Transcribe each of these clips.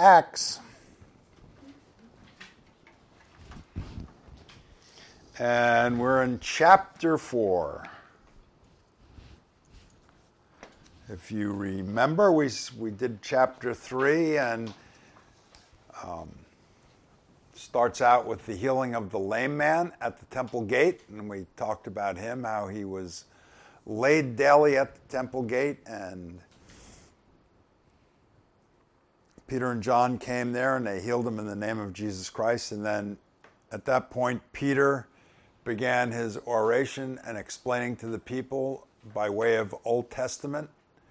Acts. And we're in chapter 4. If you remember, we did chapter 3 and starts out with the healing of the lame man at the temple gate. And we talked about him, how he was laid daily at the temple gate, and Peter and John came there and they healed him in the name of Jesus Christ. And then at that point, Peter began his oration and explaining to the people by way of Old Testament,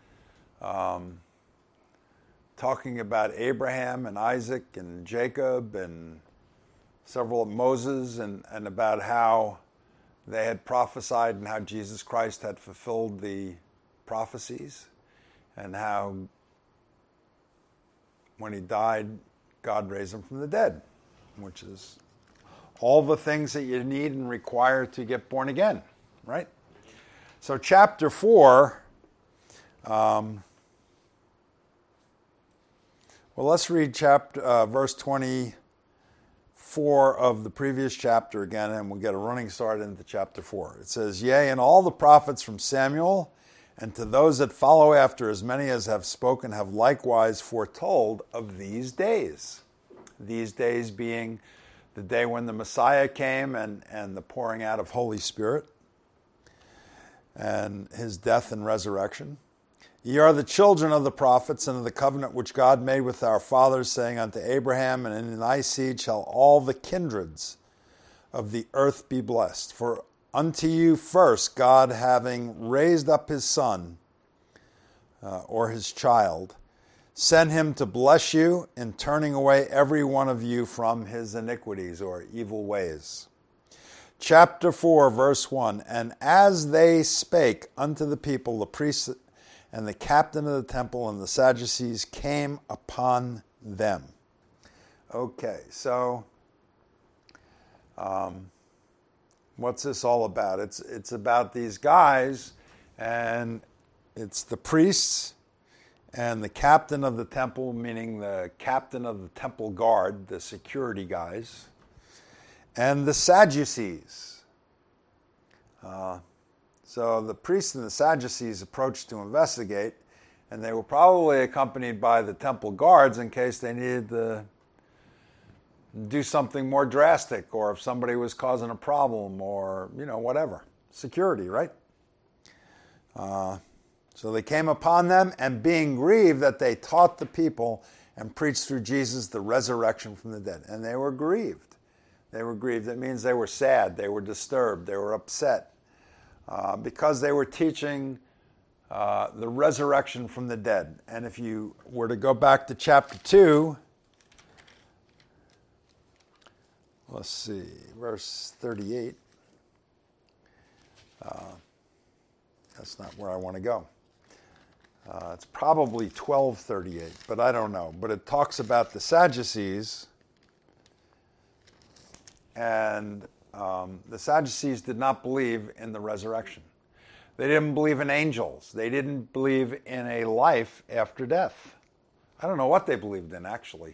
talking about Abraham and Isaac and Jacob and several of Moses and about how they had prophesied and how Jesus Christ had fulfilled the prophecies and how when he died, God raised him from the dead, which is all the things that you need and require to get born again, right? So chapter 4, well, let's read verse 24 of the previous chapter again, and we'll get a running start into chapter 4. It says, "Yea, and all the prophets from Samuel, and to those that follow after, as many as have spoken, have likewise foretold of these days." These days being the day when the Messiah came and the pouring out of Holy Spirit and his death and resurrection. "Ye are the children of the prophets and of the covenant which God made with our fathers, saying unto Abraham, and in thy seed shall all the kindreds of the earth be blessed. For unto you first God, having raised up his son, or his child, sent him to bless you in turning away every one of you from his iniquities," or evil ways. Chapter 4, verse 1, "And as they spake unto the people, the priests and the captain of the temple and the Sadducees came upon them." Okay, so what's this all about? It's about these guys, and it's the priests and the captain of the temple, meaning the captain of the temple guard, the security guys, and the Sadducees. So the priests and the Sadducees approached to investigate, and they were probably accompanied by the temple guards in case they needed to do something more drastic, or if somebody was causing a problem, or, whatever. Security, right? So they came upon them, and being grieved that they taught the people and preached through Jesus the resurrection from the dead. And they were grieved. They were grieved. That means they were sad, they were disturbed, they were upset, because they were teaching the resurrection from the dead. And if you were to go back to chapter 2, let's see, verse 38. That's not where I want to go. It's probably 12:38, but I don't know. But it talks about the Sadducees, and the Sadducees did not believe in the resurrection. They didn't believe in angels. They didn't believe in a life after death. I don't know what they believed in, actually.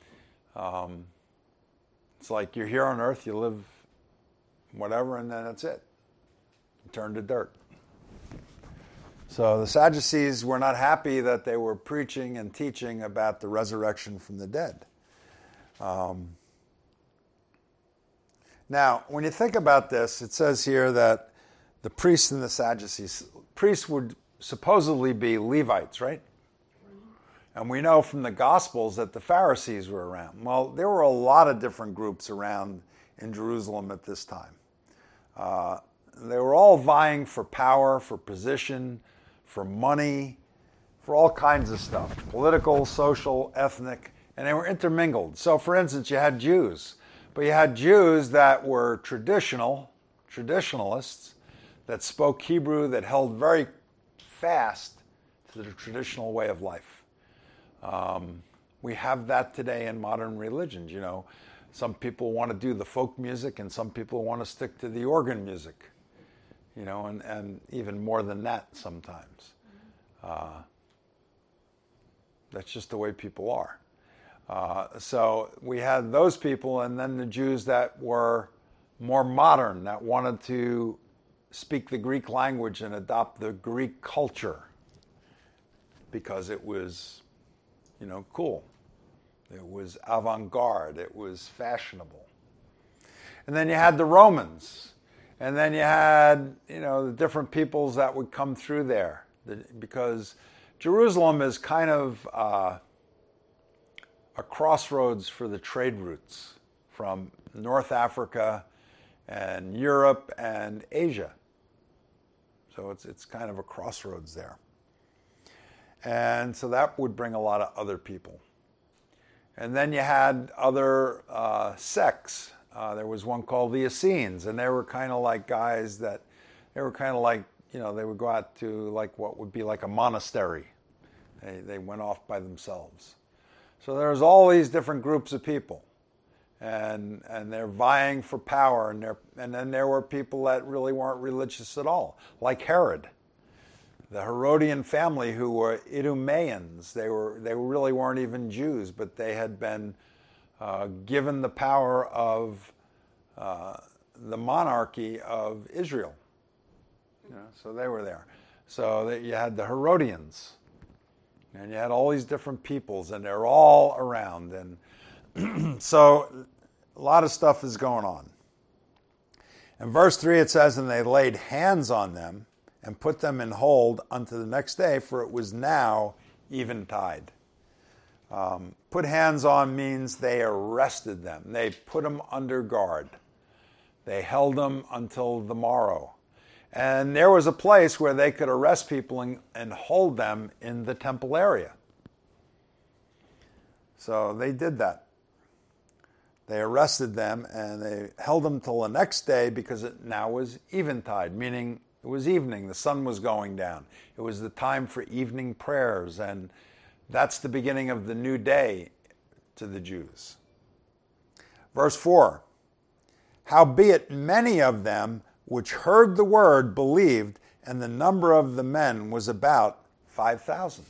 It's like you're here on earth, you live whatever, and then that's it. You turn to dirt. So the Sadducees were not happy that they were preaching and teaching about the resurrection from the dead. Now, when you think about this, it says here that the priests and the Sadducees, priests would supposedly be Levites, right? And we know from the Gospels that the Pharisees were around. Well, there were a lot of different groups around in Jerusalem at this time. They were all vying for power, for position, for money, for all kinds of stuff, political, social, ethnic, and they were intermingled. So, for instance, you had Jews, but you had Jews that were traditionalists, that spoke Hebrew, that held very fast to the traditional way of life. We have that today in modern religions. Some people want to do the folk music, and some people want to stick to the organ music. And even more than that sometimes. That's just the way people are. So we had those people, and then the Jews that were more modern, that wanted to speak the Greek language and adopt the Greek culture because it was, cool. It was avant-garde. It was fashionable. And then you had the Romans. And then you had, the different peoples that would come through there. Because Jerusalem is kind of a crossroads for the trade routes from North Africa and Europe and Asia. So it's kind of a crossroads there. And so that would bring a lot of other people. And then you had other sects. There was one called the Essenes, and they were kind of like guys that, they were kind of like, they would go out to like what would be like a monastery. They went off by themselves. So there's all these different groups of people. And they're vying for power, and then there were people that really weren't religious at all, like Herod, the Herodian family, who were Idumeans. They really weren't even Jews, but they had been given the power of the monarchy of Israel. So they were there. So you had the Herodians, and you had all these different peoples, and they're all around, and so a lot of stuff is going on. In verse 3 it says, "And they laid hands on them and put them in hold unto the next day, for it was now eventide." Put hands on means they arrested them. They put them under guard. They held them until the morrow. And there was a place where they could arrest people and hold them in the temple area. So they did that. They arrested them and they held them till the next day, because it now was eventide, meaning it was evening. The sun was going down. It was the time for evening prayers, and that's the beginning of the new day to the Jews. Verse 4, "Howbeit many of them which heard the word believed, and the number of the men was about 5,000.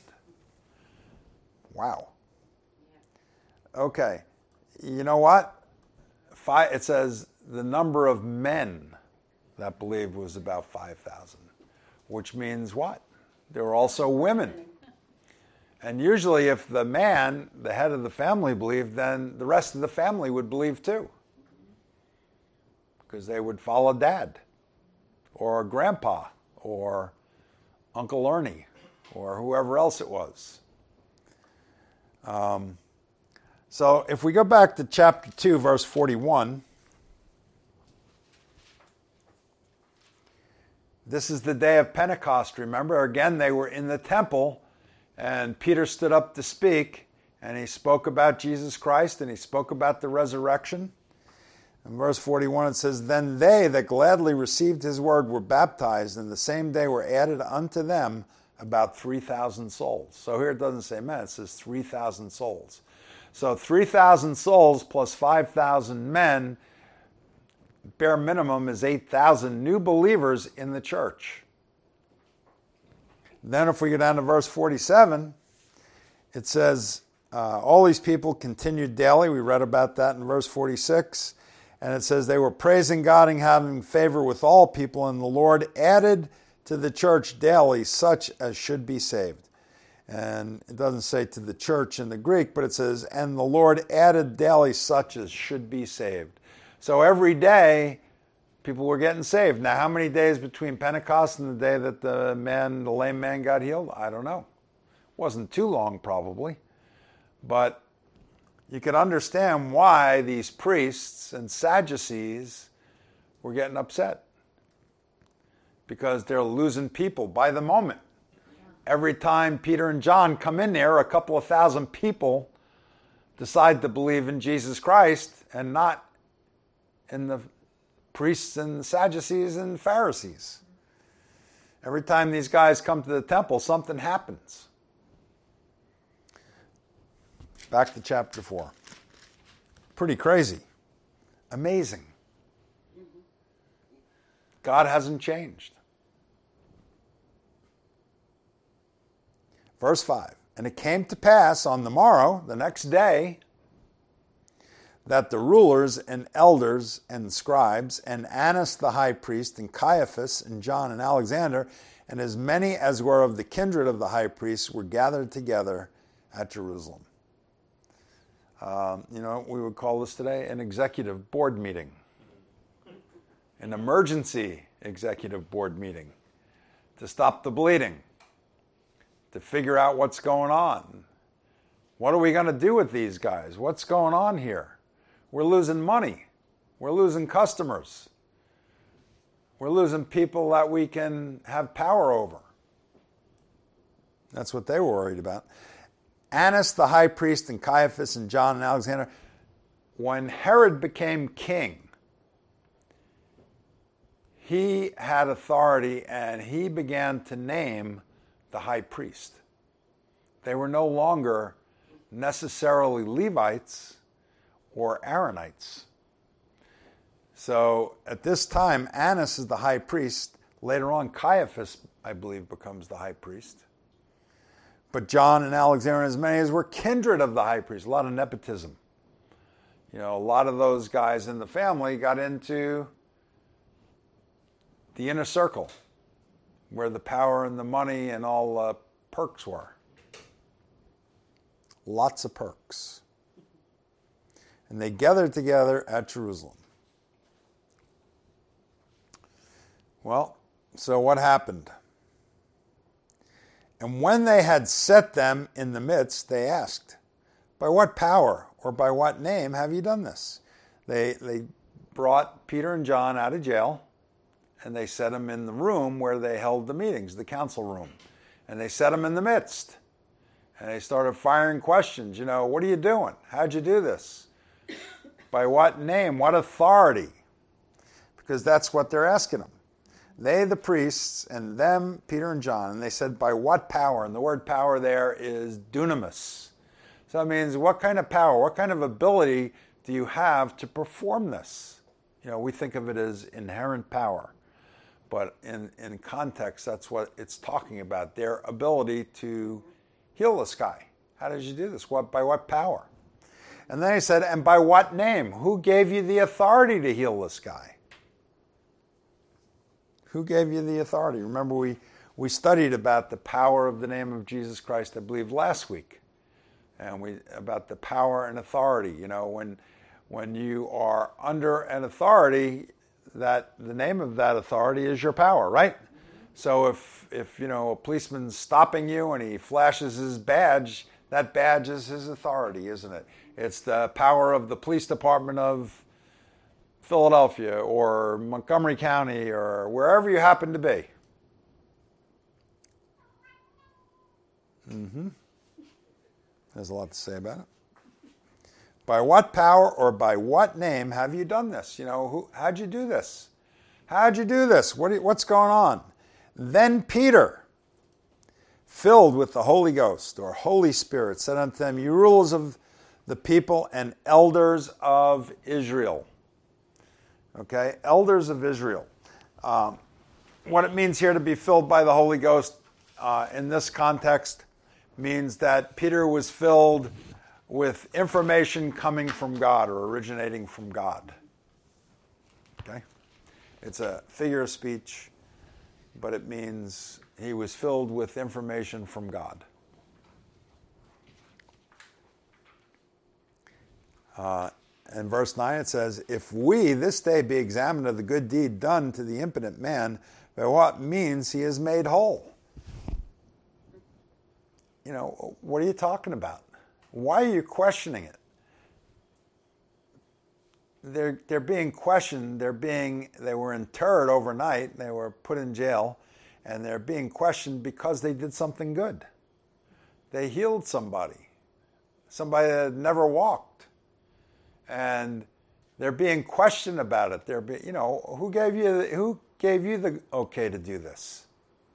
Wow. Okay. You know what? It says the number of men that believed was about 5,000, which means what? There were also women. And usually if the man, the head of the family, believed, then the rest of the family would believe too. Because they would follow Dad, or Grandpa, or Uncle Ernie, or whoever else it was. So if we go back to chapter 2, verse 41, this is the day of Pentecost, remember? Again, they were in the temple, and Peter stood up to speak, and he spoke about Jesus Christ, and he spoke about the resurrection. In verse 41 it says, "Then they that gladly received his word were baptized, and the same day were added unto them about 3,000 souls." So here it doesn't say men, it says 3,000 souls. So 3,000 souls plus 5,000 men, bare minimum is 8,000 new believers in the church. Then if we go down to verse 47, it says, all these people continued daily. We read about that in verse 46. And it says they were praising God and having favor with all people, and the Lord added to the church daily such as should be saved. And it doesn't say to the church in the Greek, but it says, and the Lord added daily such as should be saved. So every day, people were getting saved. Now, how many days between Pentecost and the day that the lame man got healed? I don't know. Wasn't too long, probably. But you could understand why these priests and Sadducees were getting upset. Because they're losing people by the moment. Every time Peter and John come in there, a couple of thousand people decide to believe in Jesus Christ and not in the priests and Sadducees and Pharisees. Every time these guys come to the temple, something happens. Back to chapter 4. Pretty crazy. Amazing. God hasn't changed. Verse 5. And it came to pass on the morrow, the next day, that the rulers and elders and scribes and Annas the high priest and Caiaphas and John and Alexander and as many as were of the kindred of the high priest were gathered together at Jerusalem. We would call this today an executive board meeting, an emergency executive board meeting to stop the bleeding, to figure out what's going on. What are we going to do with these guys? What's going on here? We're losing money. We're losing customers. We're losing people that we can have power over. That's what they were worried about. Annas the high priest and Caiaphas and John and Alexander, when Herod became king, he had authority and he began to name the high priest. They were no longer necessarily Levites or Aaronites. So at this time, Annas is the high priest. Later on, Caiaphas, I believe, becomes the high priest. But John and Alexander and as many as were kindred of the high priest. A lot of nepotism. A lot of those guys in the family got into the inner circle, where the power and the money and all perks were. Lots of perks. And they gathered together at Jerusalem. Well, so what happened? And when they had set them in the midst, they asked, by what power or by what name have you done this? They brought Peter and John out of jail, and they set them in the room where they held the meetings, the council room. And they set them in the midst. And they started firing questions. What are you doing? How'd you do this? By what name? What authority? Because that's what they're asking them. They, the priests, and them, Peter and John, and they said, by what power? And the word power there is dunamis. So it means what kind of power, what kind of ability do you have to perform this? We think of it as inherent power. But in context, that's what it's talking about, their ability to heal this guy. How did you do this? By what power? And then he said, and by what name? Who gave you the authority to heal this guy? Who gave you the authority? Remember, we studied about the power of the name of Jesus Christ, I believe, last week. And about the power and authority. When you are under an authority, that the name of that authority is your power, right? So if a policeman's stopping you and he flashes his badge, that badge is his authority, isn't it? It's the power of the police department of Philadelphia or Montgomery County or wherever you happen to be. There's a lot to say about it. By what power or by what name have you done this? How'd you do this? How'd you do this? What's going on? Then Peter, filled with the Holy Ghost or Holy Spirit, said unto them, you rulers of the people and elders of Israel. Okay, elders of Israel. What it means here to be filled by the Holy Ghost in this context means that Peter was filled with information coming from God or originating from God. Okay? It's a figure of speech, but it means he was filled with information from God. In verse 9 it says, if we this day be examined of the good deed done to the impotent man, by what means he is made whole. What are you talking about? Why are you questioning it? They're being questioned. They were interred overnight. They were put in jail, and they're being questioned because they did something good. They healed somebody that had never walked. And they're being questioned about it. Who gave you the okay to do this?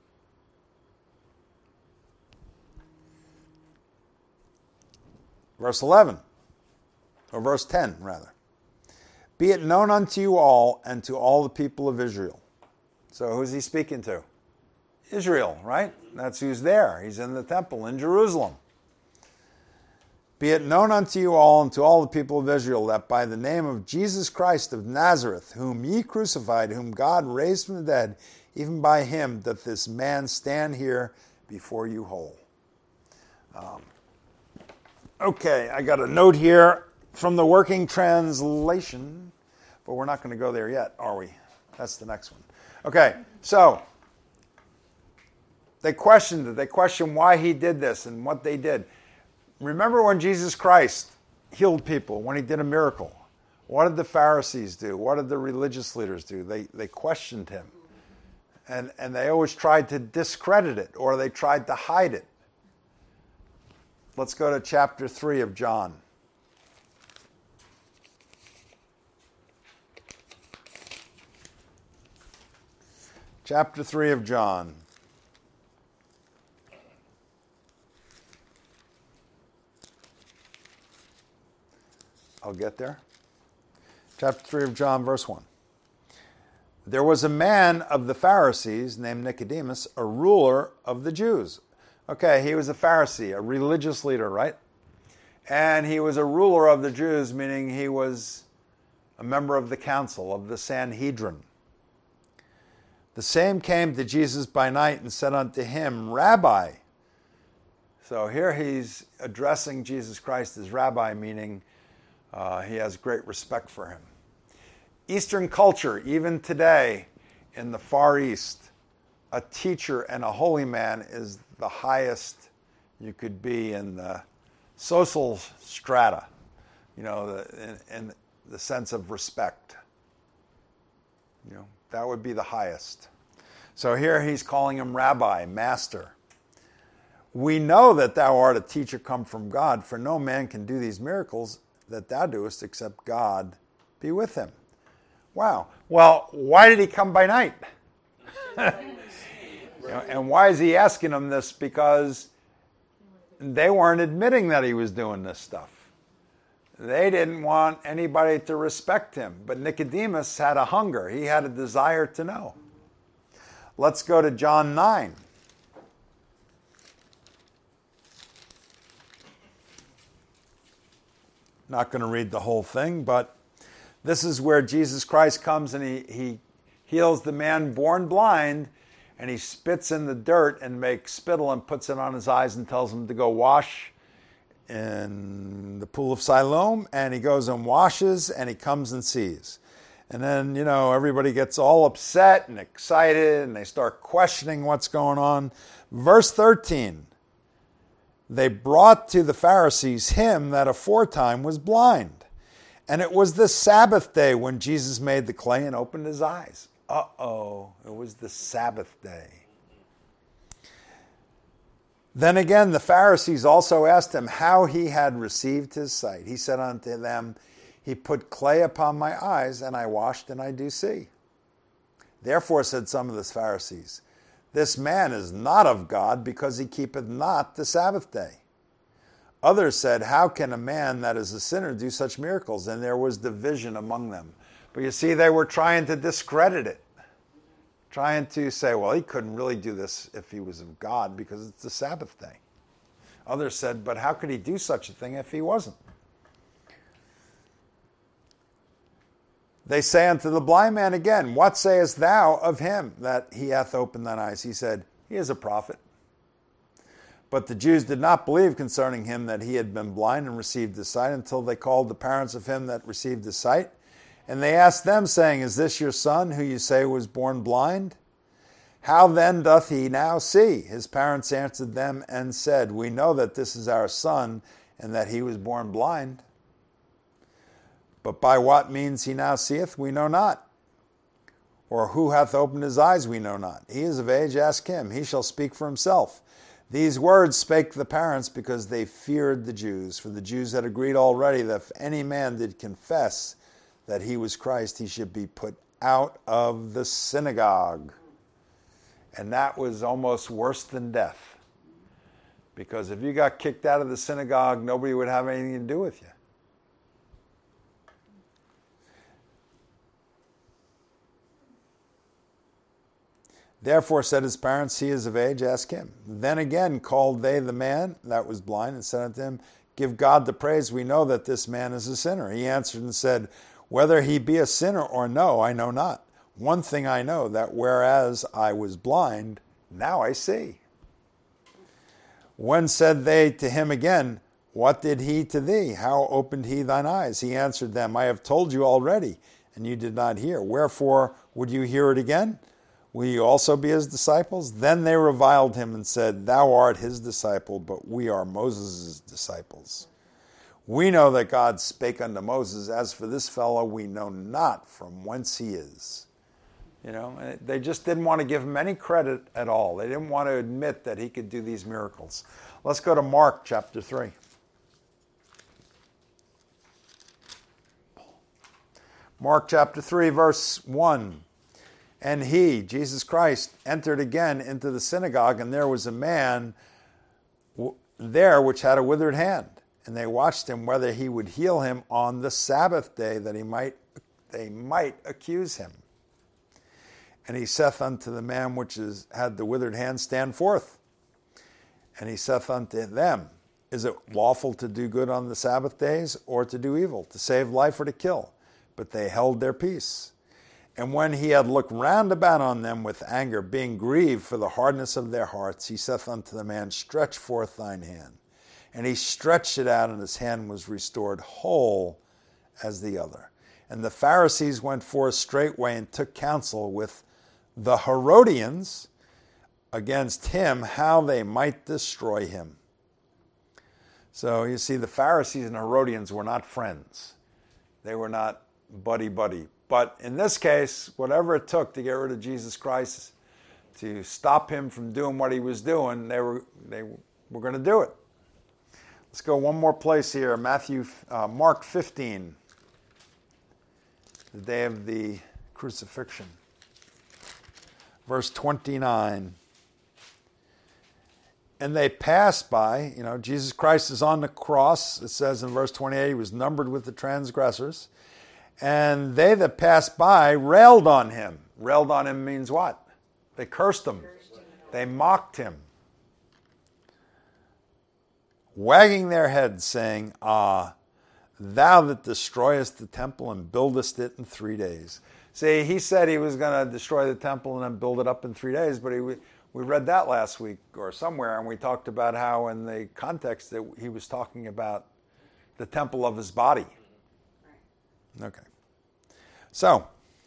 Verse 11, or verse 10 rather. Be it known unto you all and to all the people of Israel. So who's he speaking to? Israel, right? That's who's there. He's in the temple in Jerusalem. Be it known unto you all and to all the people of Israel that by the name of Jesus Christ of Nazareth, whom ye crucified, whom God raised from the dead, even by him doth this man stand here before you whole. Okay, I got a note here from the Working Translation, but we're not going to go there yet, are we? That's the next one. Okay, so they questioned it. They questioned why he did this and what they did. Remember when Jesus Christ healed people, when he did a miracle? What did the Pharisees do? What did the religious leaders do? They questioned him. And they always tried to discredit it, or they tried to hide it. Let's go to chapter 3 of John. Chapter 3 of John. I'll get there. Chapter 3 of John, verse 1. There was a man of the Pharisees named Nicodemus, a ruler of the Jews. Okay, he was a Pharisee, a religious leader, right? And he was a ruler of the Jews, meaning he was a member of the council, of the Sanhedrin. The same came to Jesus by night and said unto him, Rabbi. So here he's addressing Jesus Christ as Rabbi, meaning he has great respect for him. Eastern culture, even today in the Far East, a teacher and a holy man is the highest you could be in the social strata, in the sense of respect. That would be the highest. So here he's calling him Rabbi, Master. We know that thou art a teacher come from God, for no man can do these miracles that thou doest except God be with him. Wow. Well, why did he come by night? And why is he asking them this? Because they weren't admitting that he was doing this stuff. They didn't want anybody to respect him. But Nicodemus had a hunger. He had a desire to know. Let's go to John 9. Not going to read the whole thing, but this is where Jesus Christ comes and he heals the man born blind, and he spits in the dirt and makes spittle and puts it on his eyes and tells him to go wash in the pool of Siloam, and he goes and washes, and he comes and sees. And then, everybody gets all upset and excited, and they start questioning what's going on. Verse 13, they brought to the Pharisees him that aforetime was blind. And it was the Sabbath day when Jesus made the clay and opened his eyes. It was the Sabbath day. Then again, the Pharisees also asked him how he had received his sight. He said unto them, He put clay upon my eyes, and I washed, and I do see. Therefore said some of the Pharisees, This man is not of God, because he keepeth not the Sabbath day. Others said, How can a man that is a sinner do such miracles? And there was division among them. But you see, they were trying to discredit it. Trying to say, well, he couldn't really do this if he was of God because it's the Sabbath day. Others said, but how could he do such a thing if he wasn't? They say unto the blind man again, What sayest thou of him that he hath opened thine eyes? He said, He is a prophet. But the Jews did not believe concerning him that he had been blind and received his sight until they called the parents of him that received his sight. And they asked them, saying, Is this your son, who you say was born blind? How then doth he now see? His parents answered them and said, We know that this is our son, and that he was born blind. But by what means he now seeth, we know not. Or who hath opened his eyes, we know not. He is of age, ask him. He shall speak for himself. These words spake the parents because they feared the Jews. For the Jews had agreed already that if any man did confess that he was Christ, he should be put out of the synagogue. And that was almost worse than death. Because if you got kicked out of the synagogue, nobody would have anything to do with you. Therefore said his parents, He is of age, ask him. Then again called they the man that was blind, and said unto him, give God the praise. We know that this man is a sinner. He answered and said, whether he be a sinner or no, I know not. One thing I know, that whereas I was blind, now I see. When said they to him again, what did he to thee? How opened he thine eyes? He answered them, I have told you already, and you did not hear. Wherefore would you hear it again? Will you also be his disciples? Then they reviled him and said, thou art his disciple, but we are Moses' disciples. We know that God spake unto Moses. As for this fellow, we know not from whence he is. They just didn't want to give him any credit at all. They didn't want to admit that he could do these miracles. Let's go to Mark chapter 3. Mark chapter 3, verse 1. And he, Jesus Christ, entered again into the synagogue, and there was a man there which had a withered hand. And they watched him whether he would heal him on the Sabbath day, that they might accuse him. And he saith unto the man which had the withered hand, stand forth. And he saith unto them, is it lawful to do good on the Sabbath days, or to do evil, to save life or to kill? But they held their peace. And when he had looked round about on them with anger, being grieved for the hardness of their hearts, he saith unto the man, stretch forth thine hand. And he stretched it out, and his hand was restored whole as the other. And the Pharisees went forth straightway and took counsel with the Herodians against him, how they might destroy him. So you see, the Pharisees and Herodians were not friends. They were not buddy-buddy. But in this case, whatever it took to get rid of Jesus Christ, to stop him from doing what he was doing, they were going to do it. Let's go one more place here, Mark 15, the day of the crucifixion. Verse 29. And they passed by, Jesus Christ is on the cross. It says in verse 28, he was numbered with the transgressors. And they that passed by railed on him. Railed on him means what? They cursed him. They mocked him. Wagging their heads, saying, thou that destroyest the temple and buildest it in 3 days. See, he said he was going to destroy the temple and then build it up in 3 days, but we read that last week or somewhere, and we talked about how in the context that he was talking about the temple of his body. Okay. So,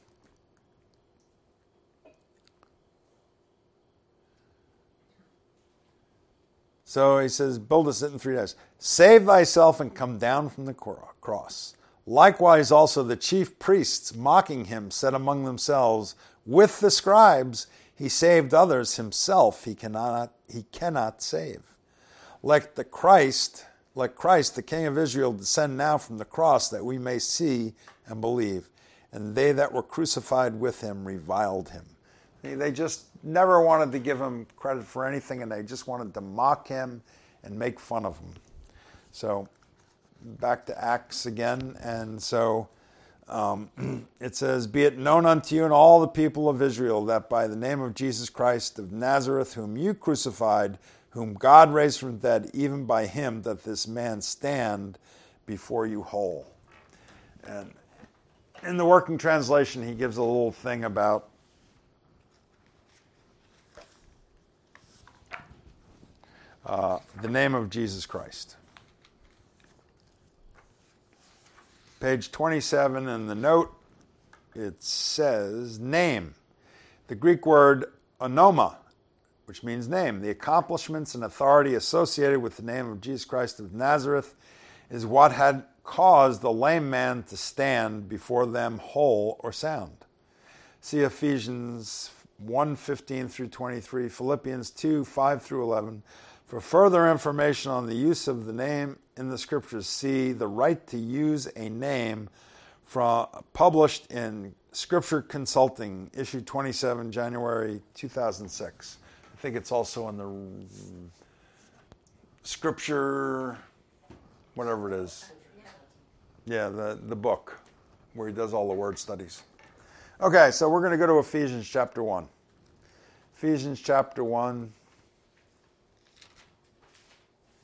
he says, build us it in 3 days. Save thyself and come down from the cross. Likewise also the chief priests, mocking him, said among themselves, with the scribes, he saved others, himself he cannot save. Let Christ, the King of Israel, descend now from the cross, that we may see and believe. And they that were crucified with him reviled him. They just never wanted to give him credit for anything, and they just wanted to mock him and make fun of him. So, back to Acts again, and so it says, be it known unto you and all the people of Israel that by the name of Jesus Christ of Nazareth, whom you crucified, whom God raised from the dead, even by him that this man stand before you whole. And in the working translation, he gives a little thing about the name of Jesus Christ. Page 27 in the note, it says name. The Greek word onoma, which means name. The accomplishments and authority associated with the name of Jesus Christ of Nazareth is what had caused the lame man to stand before them whole or sound. See Ephesians 1:15 through 23, Philippians 2:5 through 11. For further information on the use of the name in the Scriptures, see the right to use a name published in Scripture Consulting, issue 27, January 2006. I think it's also in the Scripture, whatever it is. Yeah, the book where he does all the word studies. Okay, so we're going to go to Ephesians chapter 1. Ephesians chapter 1.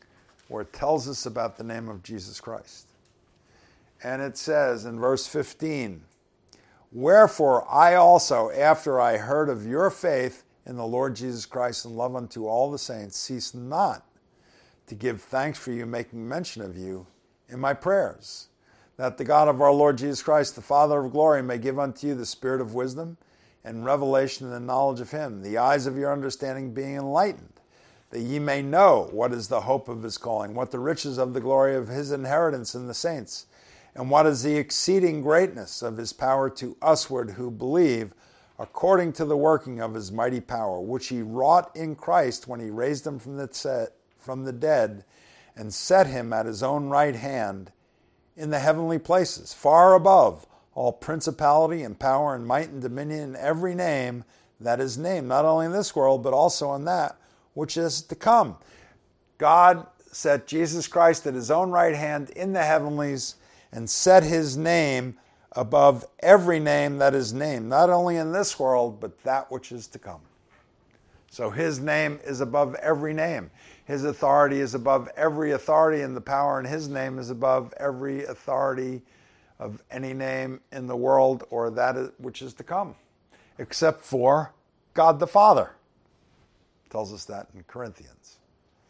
where it tells us about the name of Jesus Christ. And it says in verse 15, "Wherefore I also, after I heard of your faith in the Lord Jesus Christ and love unto all the saints, cease not to give thanks for you, making mention of you in my prayers, that the God of our Lord Jesus Christ, the Father of glory, may give unto you the spirit of wisdom and revelation and the knowledge of him, the eyes of your understanding being enlightened, that ye may know what is the hope of his calling, what the riches of the glory of his inheritance in the saints, and what is the exceeding greatness of his power to usward who believe, according to the working of his mighty power, which he wrought in Christ when he raised him from the dead and set him at his own right hand in the heavenly places, far above all principality and power and might and dominion and every name that is named, not only in this world, but also in that which is to come." God set Jesus Christ at his own right hand in the heavenlies and set his name above every name that is named, not only in this world, but that which is to come. So his name is above every name. His authority is above every authority, and the power in his name is above every authority of any name in the world or that which is to come, except for God the Father. It tells us that in Corinthians.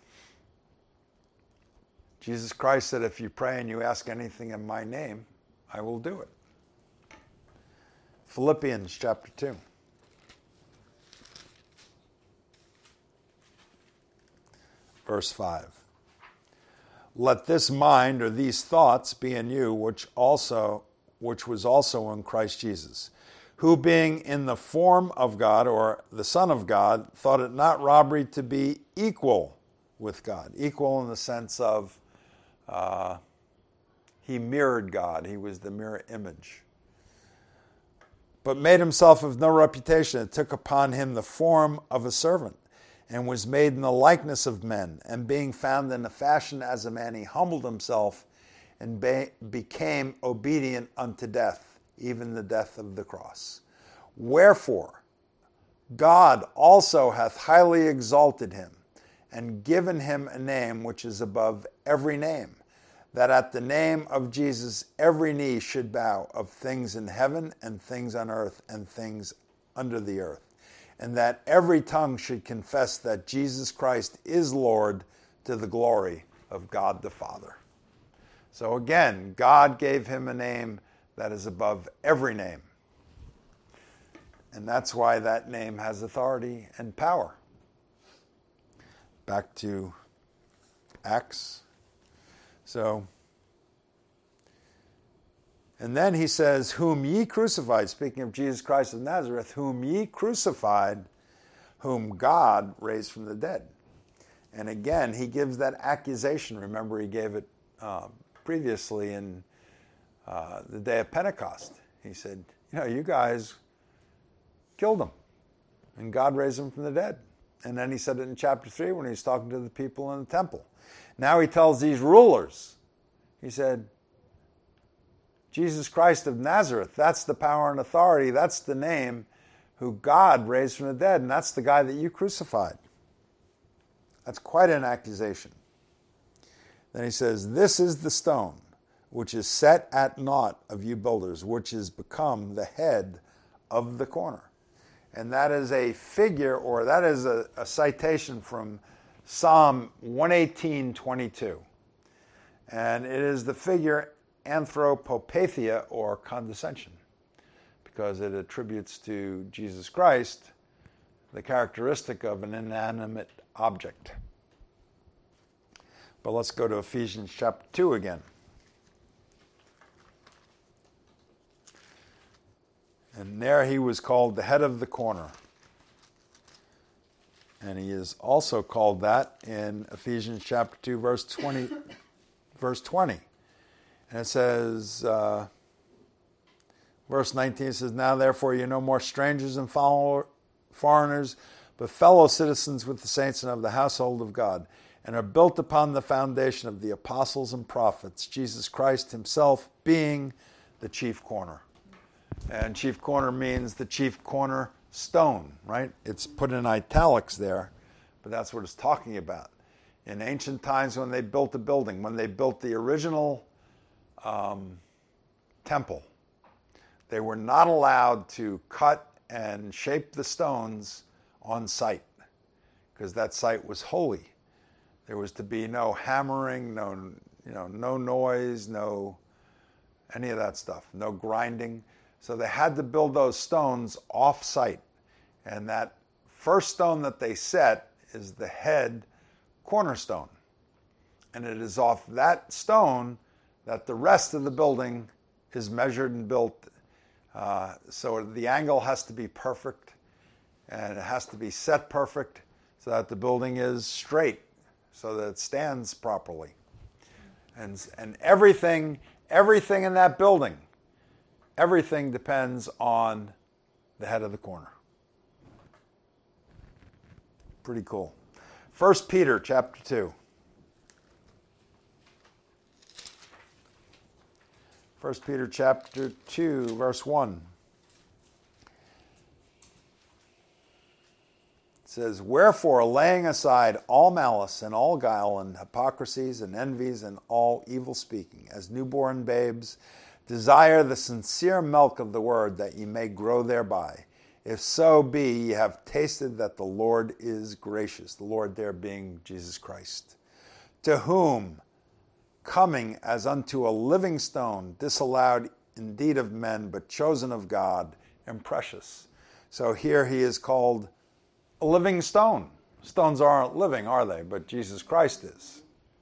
Jesus Christ said, if you pray and you ask anything in my name, I will do it. Philippians chapter 2. Verse 5. "Let this mind or these thoughts be in you, which was also in Christ Jesus, who being in the form of God, or the Son of God, thought it not robbery to be equal with God." Equal in the sense of he mirrored God. He was the mirror image. "But made himself of no reputation, and took upon him the form of a servant, and was made in the likeness of men. And being found in a fashion as a man, he humbled himself and became obedient unto death, even the death of the cross. Wherefore God also hath highly exalted him, and given him a name which is above every name, that at the name of Jesus every knee should bow, of things in heaven and things on earth and things under the earth, and that every tongue should confess that Jesus Christ is Lord, to the glory of God the Father." So again, God gave him a name that is above every name. And that's why that name has authority and power. Back to Acts. And then he says, "Whom ye crucified," speaking of Jesus Christ of Nazareth, "whom ye crucified, whom God raised from the dead." And again, he gives that accusation. Remember, he gave it previously in the day of Pentecost. He said, you guys killed him, and God raised him from the dead. And then he said it in chapter 3 when he was talking to the people in the temple. Now he tells these rulers, he said, Jesus Christ of Nazareth, that's the power and authority, that's the name who God raised from the dead, and that's the guy that you crucified. That's quite an accusation. Then he says, "This is the stone which is set at naught of you builders, which is become the head of the corner." And that is a figure, or that is a citation from Psalm 118:22. And it is the figure anthropopathia, or condescension, because it attributes to Jesus Christ the characteristic of an inanimate object. But let's go to Ephesians chapter 2 again. And there he was called the head of the corner. And he is also called that in Ephesians chapter 2, verse 20. And it says, verse 19 says, "Now therefore you're no more strangers and foreigners, but fellow citizens with the saints and of the household of God, and are built upon the foundation of the apostles and prophets, Jesus Christ himself being the chief corner." And chief corner means the chief cornerstone, right? It's put in italics there, but that's what it's talking about. In ancient times when they built a building, when they built the original temple, they were not allowed to cut and shape the stones on site because that site was holy. There was to be no hammering, no noise, no any of that stuff, no grinding. So they had to build those stones off site. And that first stone that they set is the head cornerstone. And it is off that stone that the rest of the building is measured and built. So the angle has to be perfect and it has to be set perfect so that the building is straight, so that it stands properly. And everything in that building, everything depends on the head of the corner. Pretty cool. 1 Peter chapter 2. 1 Peter chapter 2, verse 1. It says, "Wherefore, laying aside all malice and all guile and hypocrisies and envies and all evil speaking, as newborn babes, desire the sincere milk of the word, that ye may grow thereby. If so be ye have tasted that the Lord is gracious." The Lord there being Jesus Christ. "To whom, coming as unto a living stone, disallowed indeed of men, but chosen of God, and precious." So here he is called a living stone. Stones aren't living, are they? But Jesus Christ is.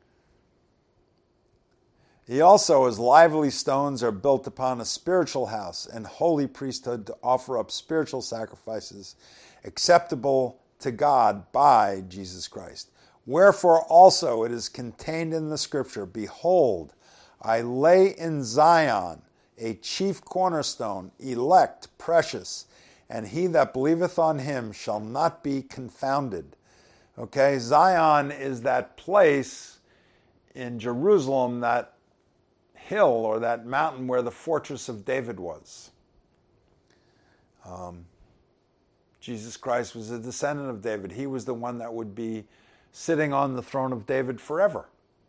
"He also, as lively stones, are built upon a spiritual house and holy priesthood to offer up spiritual sacrifices acceptable to God by Jesus Christ. Wherefore also it is contained in the scripture, Behold, I lay in Zion a chief cornerstone, elect, precious, and he that believeth on him shall not be confounded." Okay, Zion is that place in Jerusalem, that hill or that mountain where the fortress of David was. Jesus Christ was a descendant of David. He was the one that would be sitting on the throne of David forever.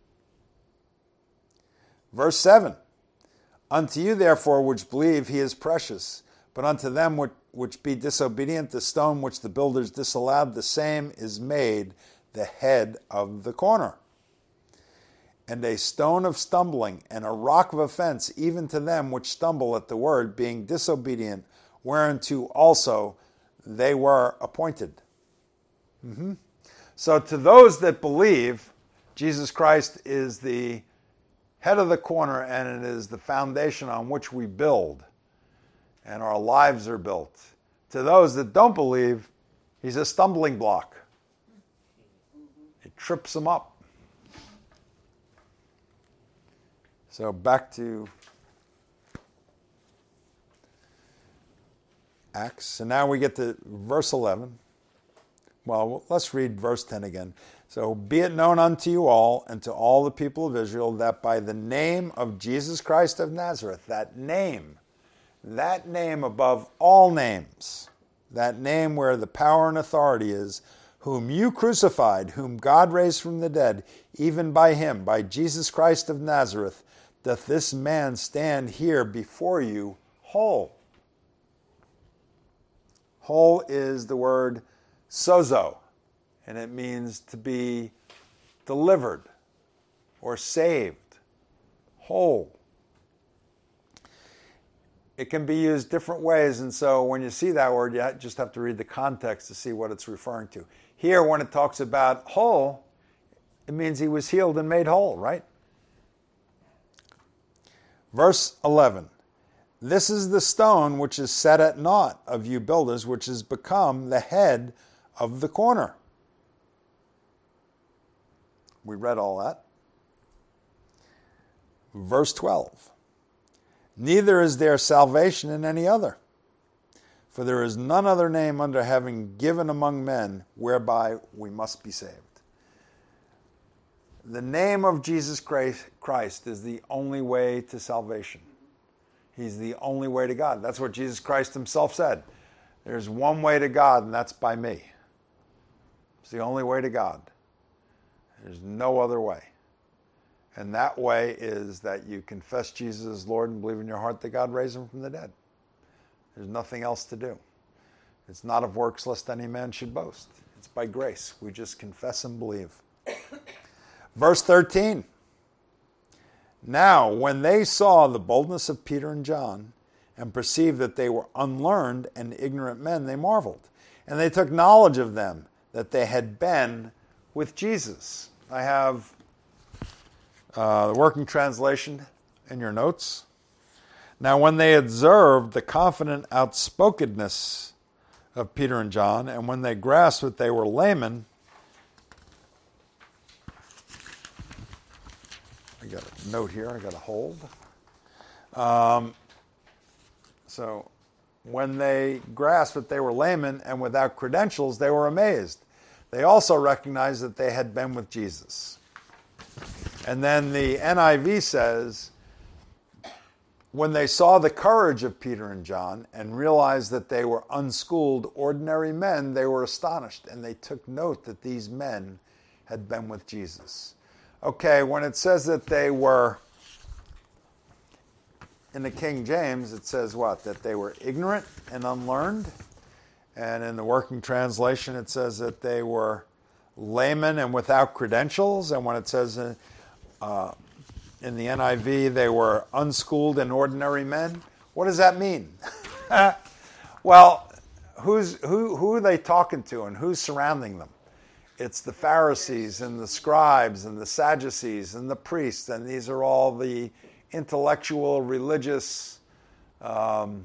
Verse 7, "Unto you therefore which believe he is precious, but unto them which be disobedient, the stone which the builders disallowed, the same is made the head of the corner. And a stone of stumbling, and a rock of offense, even to them which stumble at the word, being disobedient, whereunto also they were appointed." So to those that believe, Jesus Christ is the head of the corner, and it is the foundation on which we build, and our lives are built. To those that don't believe, he's a stumbling block. It trips them up. So back to Acts. So now we get to verse 11. Well, let's read verse 10 again. "So be it known unto you all and to all the people of Israel that by the name of Jesus Christ of Nazareth," that name above all names, that name where the power and authority is, "whom you crucified, whom God raised from the dead, even by him, by Jesus Christ of Nazareth, doth this man stand here before you whole." Whole is the word sozo, and it means to be delivered or saved, whole. It can be used different ways, and so when you see that word, you just have to read the context to see what it's referring to. Here, when it talks about whole, it means he was healed and made whole, right? Verse 11, "This is the stone which is set at naught of you builders, which is become the head of the corner." We read all that. Verse 12, "Neither is there salvation in any other, for there is none other name under heaven given among men whereby we must be saved." The name of Jesus Christ is the only way to salvation. He's the only way to God. That's what Jesus Christ himself said. There's one way to God, and that's by me. It's the only way to God. There's no other way. And that way is that you confess Jesus as Lord and believe in your heart that God raised him from the dead. There's nothing else to do. It's not of works lest any man should boast. It's by grace. We just confess and believe. Verse 13. Now, when they saw the boldness of Peter and John and perceived that they were unlearned and ignorant men, they marveled. And they took knowledge of them that they had been with Jesus. I have the working translation in your notes. Now, when they observed the confident outspokenness of Peter and John, and when they grasped that they were laymen, I got a note here, I got to hold. So, when they grasped that they were laymen and without credentials, they were amazed. They also recognized that they had been with Jesus. And then the NIV says, when they saw the courage of Peter and John and realized that they were unschooled, ordinary men, they were astonished, and they took note that these men had been with Jesus. Okay, when it says that they were, in the King James, it says what? That they were ignorant and unlearned. And in the working translation, it says that they were laymen and without credentials. And when it says in the NIV, they were unschooled and ordinary men. What does that mean? Well, who are they talking to and who's surrounding them? It's the Pharisees and the scribes and the Sadducees and the priests, and these are all the intellectual, religious, phony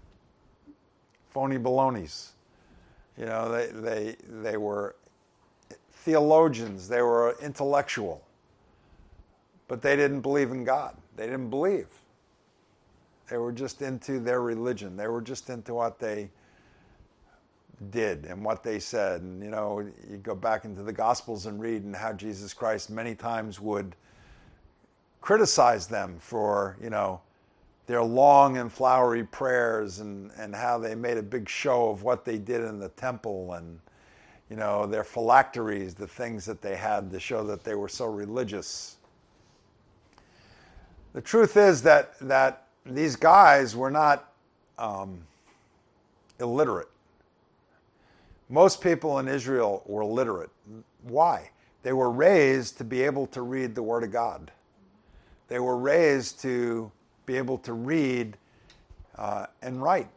balonies. You know, they were theologians, they were intellectual, but they didn't believe in God. They didn't believe. They were just into their religion. They were just into what they did and what they said. And, you know, you go back into the Gospels and read and how Jesus Christ many times would criticize them for, you know, their long and flowery prayers and how they made a big show of what they did in the temple and, you know, their phylacteries, the things that they had to show that they were so religious. The truth is that these guys were not illiterate. Most people in Israel were literate. Why? They were raised to be able to read the Word of God. They were raised to be able to read and write.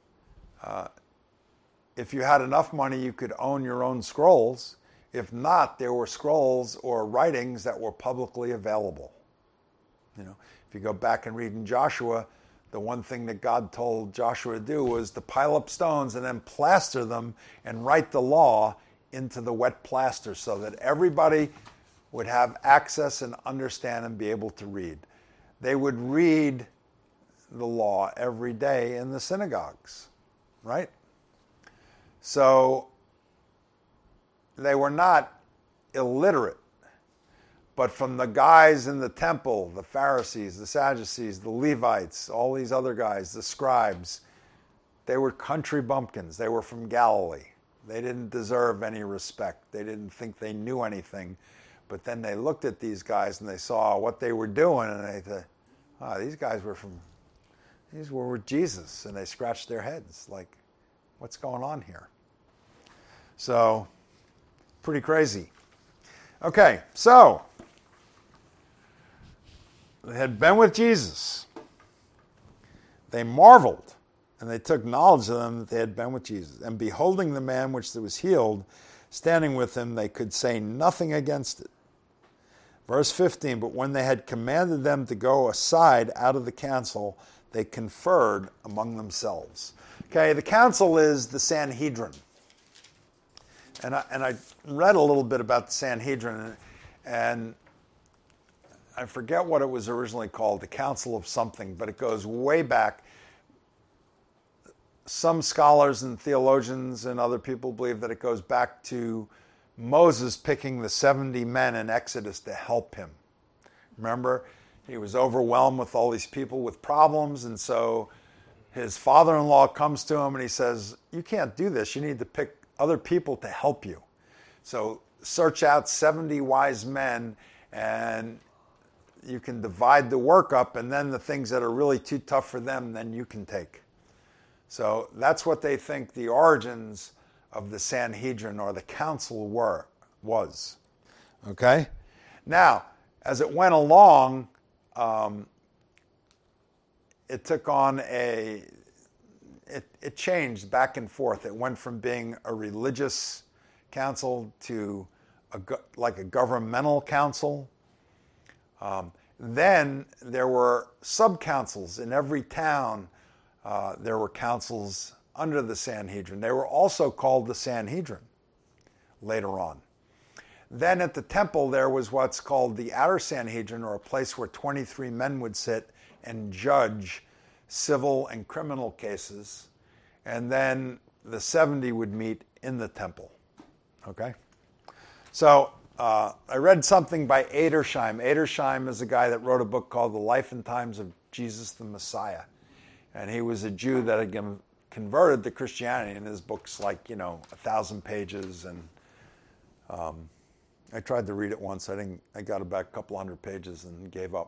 If you had enough money, you could own your own scrolls. If not, there were scrolls or writings that were publicly available. You know, if you go back and read in Joshua, the one thing that God told Joshua to do was to pile up stones and then plaster them and write the law into the wet plaster so that everybody would have access and understand and be able to read. They would read the law every day in the synagogues, right? So they were not illiterate. But from the guys in the temple, the Pharisees, the Sadducees, the Levites, all these other guys, the scribes, they were country bumpkins. They were from Galilee. They didn't deserve any respect. They didn't think they knew anything. But then they looked at these guys and they saw what they were doing and they thought, these guys were with Jesus. And they scratched their heads like, what's going on here? So, pretty crazy. Okay, so they had been with Jesus. They marveled, and they took knowledge of them that they had been with Jesus. And beholding the man which was healed, standing with him, they could say nothing against it. Verse 15, but when they had commanded them to go aside out of the council, they conferred among themselves. Okay, the council is the Sanhedrin. And I read a little bit about the Sanhedrin, and I forget what it was originally called, the Council of something, but it goes way back. Some scholars and theologians and other people believe that it goes back to Moses picking the 70 men in Exodus to help him. Remember, he was overwhelmed with all these people with problems, and so his father-in-law comes to him and he says, you can't do this. You need to pick other people to help you. So search out 70 wise men, and you can divide the work up, and then the things that are really too tough for them, then you can take. So that's what they think the origins of the Sanhedrin or the council was. Okay? Now, as it went along, it took on it changed back and forth. It went from being a religious council to like a governmental council. Then there were sub-councils in every town. There were councils under the Sanhedrin. They were also called the Sanhedrin later on. Then at the temple, there was what's called the Outer Sanhedrin, or a place where 23 men would sit and judge civil and criminal cases. And then the 70 would meet in the temple. Okay? So I read something by Edersheim. Edersheim is a guy that wrote a book called The Life and Times of Jesus the Messiah. And he was a Jew that had converted to Christianity, and his book's like, 1,000 pages. And I tried to read it once. I got about a couple hundred pages and gave up.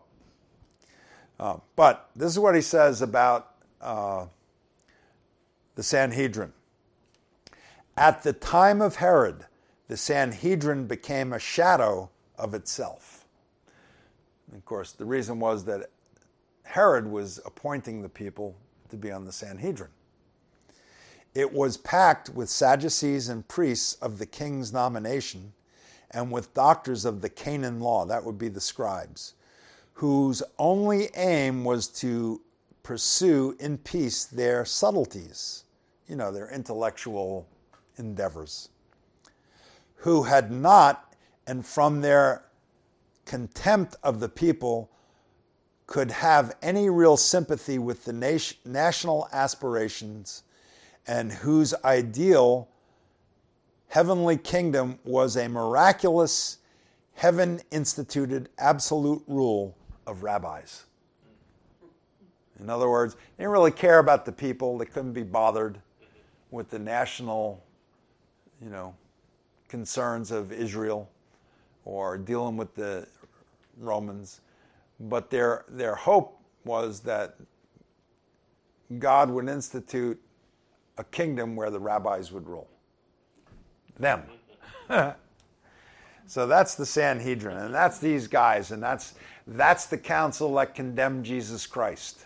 But this is what he says about the Sanhedrin. At the time of Herod, the Sanhedrin became a shadow of itself. And of course, the reason was that Herod was appointing the people to be on the Sanhedrin. It was packed with Sadducees and priests of the king's nomination, and with doctors of the Canaan law, that would be the scribes, whose only aim was to pursue in peace their subtleties, their intellectual endeavors, who had not, and from their contempt of the people, could have any real sympathy with the national aspirations, and whose ideal heavenly kingdom was a miraculous, heaven-instituted absolute rule of rabbis. In other words, they didn't really care about the people. They couldn't be bothered with the national, concerns of Israel or dealing with the Romans. But their hope was that God would institute a kingdom where the rabbis would rule. Them. So that's the Sanhedrin, and that's these guys, and that's the council that condemned Jesus Christ.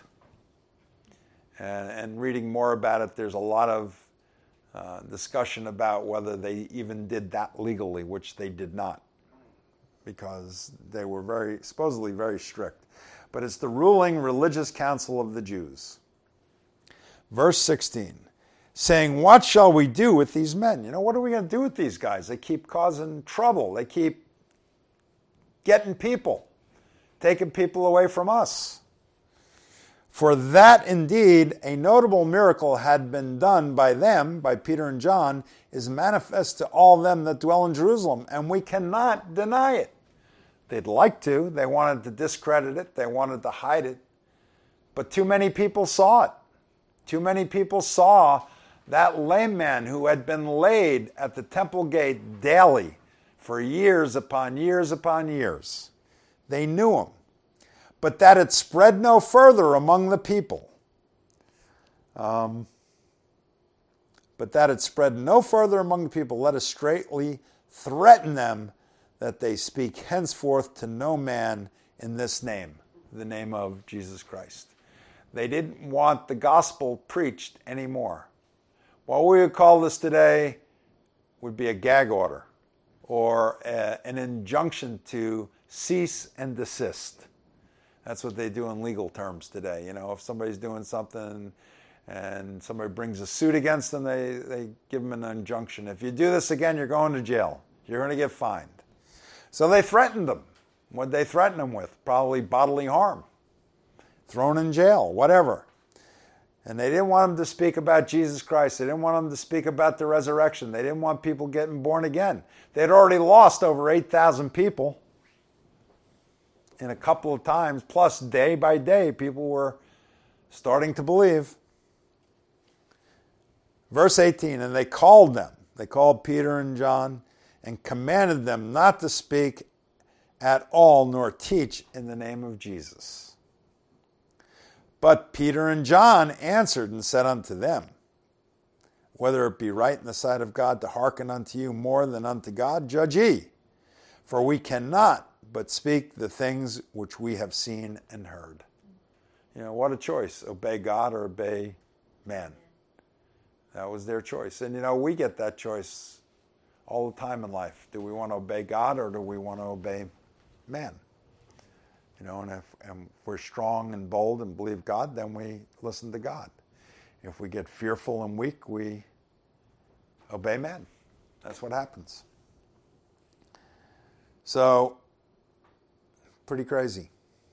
And reading more about it, there's a lot of discussion about whether they even did that legally, which they did not, because they were supposedly very strict. But it's the ruling religious council of the Jews. Verse 16, saying, what shall we do with these men? What are we going to do with these guys? They keep causing trouble. They keep getting people, taking people away from us. For that indeed a notable miracle had been done by them, by Peter and John, is manifest to all them that dwell in Jerusalem, and we cannot deny it. They'd like to. They wanted to discredit it. They wanted to hide it. But too many people saw it. Too many people saw that lame man who had been laid at the temple gate daily for years upon years upon years. They knew him. But that it spread no further among the people. Let us straightly threaten them that they speak henceforth to no man in this name, the name of Jesus Christ. They didn't want the gospel preached anymore. What we would call this today would be a gag order or an injunction to cease and desist. That's what they do in legal terms today. If somebody's doing something and somebody brings a suit against them, they give them an injunction. If you do this again, you're going to jail. You're going to get fined. So they threatened them. What did they threaten them with? Probably bodily harm, thrown in jail, whatever. And they didn't want them to speak about Jesus Christ. They didn't want them to speak about the resurrection. They didn't want people getting born again. They'd already lost over 8,000 people in a couple of times, plus day by day, people were starting to believe. Verse 18, and they called them. They called Peter and John and commanded them not to speak at all nor teach in the name of Jesus. But Peter and John answered and said unto them, whether it be right in the sight of God to hearken unto you more than unto God, judge ye. For we cannot but speak the things which we have seen and heard. What a choice, obey God or obey man. That was their choice. And we get that choice all the time in life. Do we want to obey God or do we want to obey man? And if we're strong and bold and believe God, then we listen to God. If we get fearful and weak, we obey man. That's what happens. So, pretty crazy.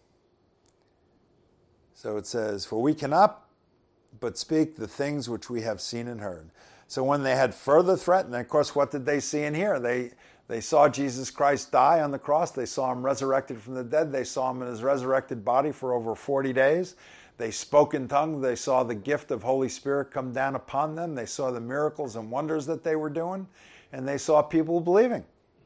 So it says, for we cannot but speak the things which we have seen and heard. So when they had further threatened, and of course, what did they see and hear? They saw Jesus Christ die on the cross. They saw him resurrected from the dead. They saw him in his resurrected body for over 40 days. They spoke in tongues. They saw the gift of Holy Spirit come down upon them. They saw the miracles and wonders that they were doing. And they saw people believing.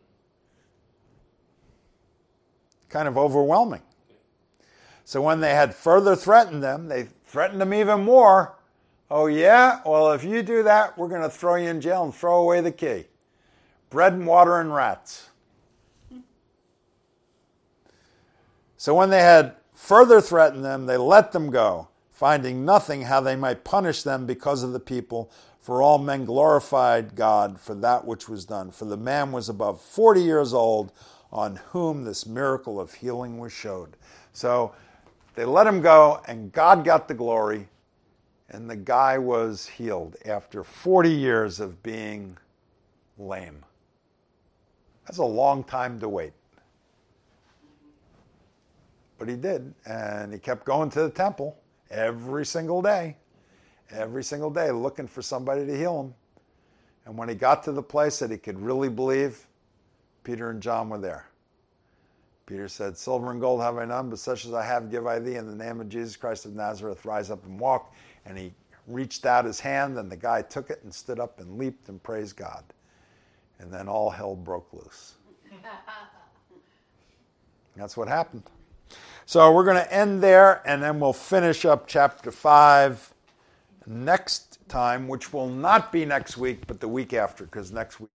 Kind of overwhelming. So when they had further threatened them, they threatened them even more. Oh yeah? Well, if you do that, we're going to throw you in jail and throw away the key. Bread and water and rats. So when they had further threatened them, they let them go, finding nothing how they might punish them because of the people. For all men glorified God for that which was done. For the man was above 40 years old, on whom this miracle of healing was showed. So they let him go, and God got the glory, and the guy was healed after 40 years of being lame. That's a long time to wait. But he did, and he kept going to the temple every single day, looking for somebody to heal him. And when he got to the place that he could really believe, Peter and John were there. Peter said, silver and gold have I none, but such as I have give I thee. In the name of Jesus Christ of Nazareth, rise up and walk. And he reached out his hand, and the guy took it and stood up and leaped and praised God. And then all hell broke loose. That's what happened. So we're going to end there, and then we'll finish up chapter 5 next time, which will not be next week, but the week after, because next week